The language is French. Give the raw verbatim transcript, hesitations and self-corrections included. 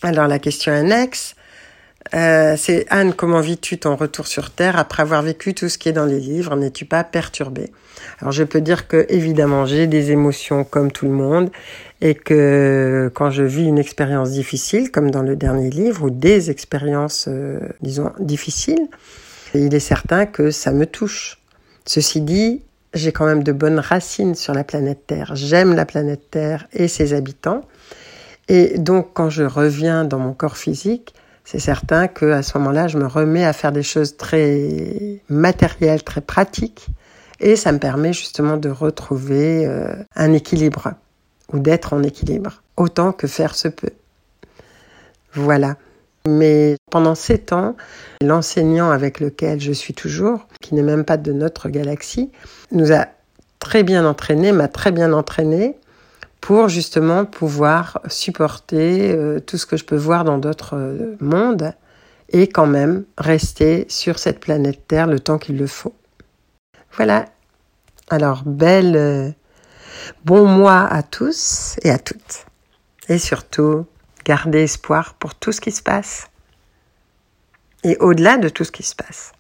Alors la question annexe, euh, c'est Anne, comment vis-tu ton retour sur Terre après avoir vécu tout ce qui est dans les livres? N'es-tu pas perturbée? Alors je peux dire que évidemment j'ai des émotions comme tout le monde et que quand je vis une expérience difficile, comme dans le dernier livre, ou des expériences, euh, disons, difficiles, il est certain que ça me touche. Ceci dit, j'ai quand même de bonnes racines sur la planète Terre. J'aime la planète Terre et ses habitants. Et donc, quand je reviens dans mon corps physique, c'est certain qu'à ce moment-là, je me remets à faire des choses très matérielles, très pratiques. Et ça me permet justement de retrouver euh, un équilibre, ou d'être en équilibre, autant que faire se peut. Voilà. Mais pendant sept ans, l'enseignant avec lequel je suis toujours, qui n'est même pas de notre galaxie, nous a très bien entraînés, m'a très bien entraîné pour justement pouvoir supporter euh, tout ce que je peux voir dans d'autres euh, mondes et quand même rester sur cette planète Terre le temps qu'il le faut. Voilà. Alors, belle, euh, bon mois à tous et à toutes. Et surtout, gardez espoir pour tout ce qui se passe. Et au-delà de tout ce qui se passe.